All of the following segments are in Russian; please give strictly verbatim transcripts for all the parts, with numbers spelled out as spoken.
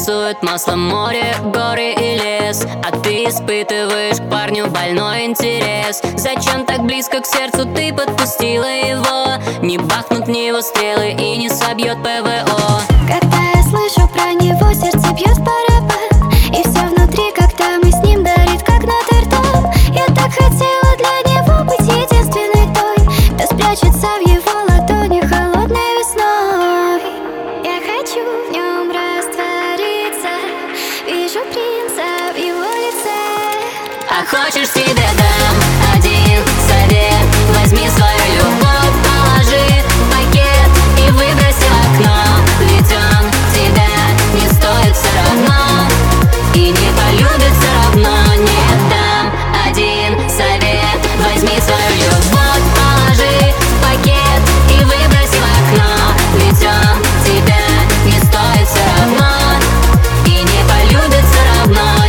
интересует масло, море, горы и лес. А ты испытываешь к парню больной интерес. Зачем так близко к сердцу ты подпустила его? Не бахнут в него стрелы и не собьет ПВО. Когда я слышу про него, сердце бьет в барабан, и все внутри, когда мы с ним, горит как Нотр-Дам. Я так хотела для него быть единственной той, кто спрячется в его ладони холодной весной. Я хочу в нем раствориться, вижу принца в его лице. А хочешь, тебе дам один совет: возьми свою любовь, положи в пакет и выброси в окно. Ведь он тебя не стоит все равно и не полюбит все равно. Не дам один совет: возьми свою любовь, положи в пакет и выброси в окно. Ведь он тебя не стоит все равно и не полюбит все равно.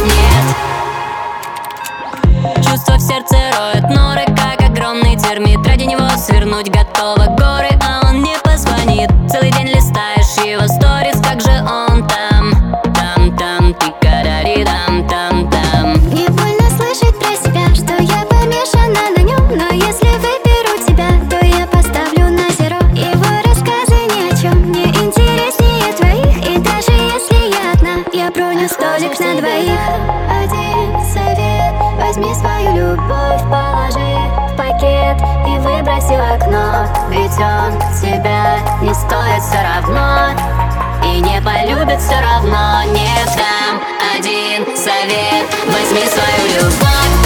Нет. Чувство в сердце роет норы, как огромный термит. Ради него свернуть готова горы, а он не позвонит. Целый день листаешь его сторис, как же он там. Там-там, ти-карари, там-там-там. Мне больно слышать про себя, что я помешана на нем. Но если выберу тебя, то я поставлю на зеро. Его рассказы ни о чем не интереснее твоих. И даже если я одна, я броню столик на двоих. Один совет: возьми свою любовь, положи в пакет и выброси в окно. Ведь он тебя не стоит все равно и не полюбит все равно. Не дам один совет: возьми свою любовь,